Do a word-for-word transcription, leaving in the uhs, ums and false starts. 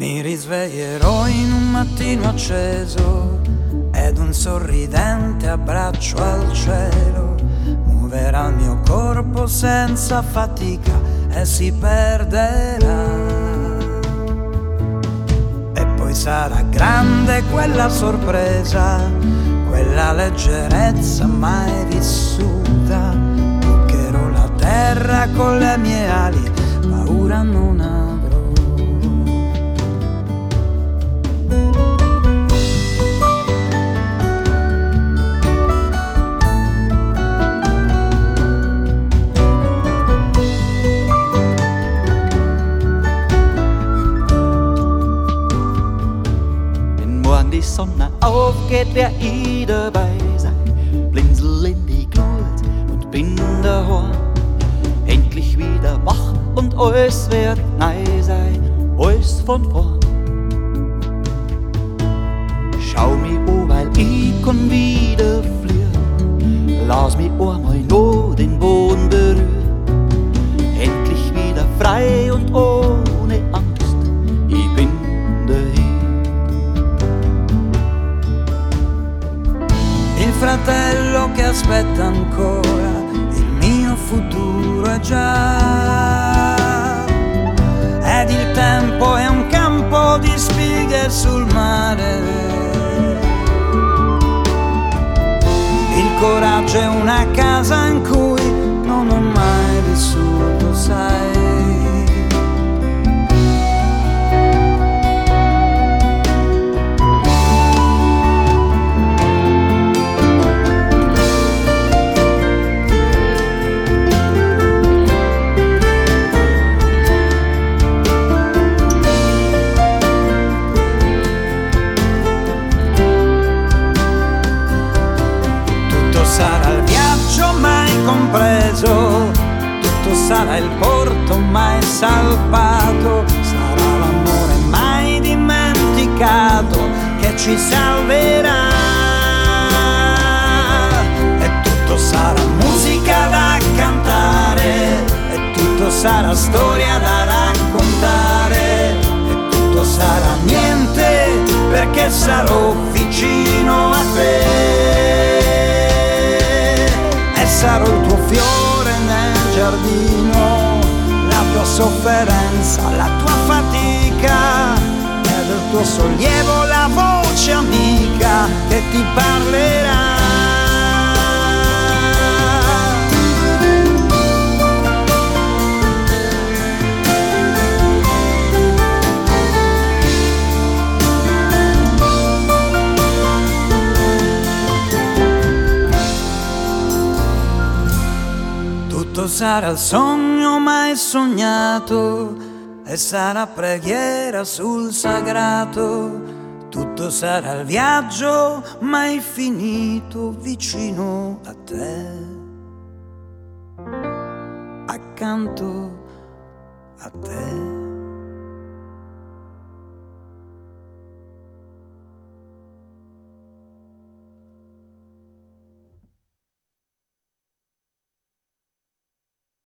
Mi risveglierò in un mattino acceso ed un sorridente abbraccio al cielo muoverà il mio corpo senza fatica e si perderà. E poi sarà grande quella sorpresa, quella leggerezza mai vissuta. Toccherò la terra con le mie ali, paura non avrò. Die Sonne aufgeht, wer ich dabei sei. Blinzel in die Glut und bin daheim. Endlich wieder wach und alles wird neu sein, alles von vorn. Schau mich an, weil ich kann wieder fliehen. Lass mich einmal noch den Boden berühren. Endlich wieder frei und ohne Angst, ich bin daheim. Il fratello che aspetta ancora, il mio futuro è già. Ed il tempo è un campo di spighe sul mare. Il coraggio è una casa in cui non ho mai vissuto, sai. Compreso, tutto sarà il porto mai salvato, sarà l'amore mai dimenticato che ci salverà. E tutto sarà musica da cantare, e tutto sarà storia da raccontare, e tutto sarà niente perché sarò vicino a te. Sarò il tuo fiore nel giardino, la tua sofferenza, la tua fatica, ed il tuo sollievo la voce amica che ti parlerà. Tutto sarà il sogno mai sognato e sarà preghiera sul sagrato. Tutto sarà il viaggio mai finito vicino a te, accanto a te.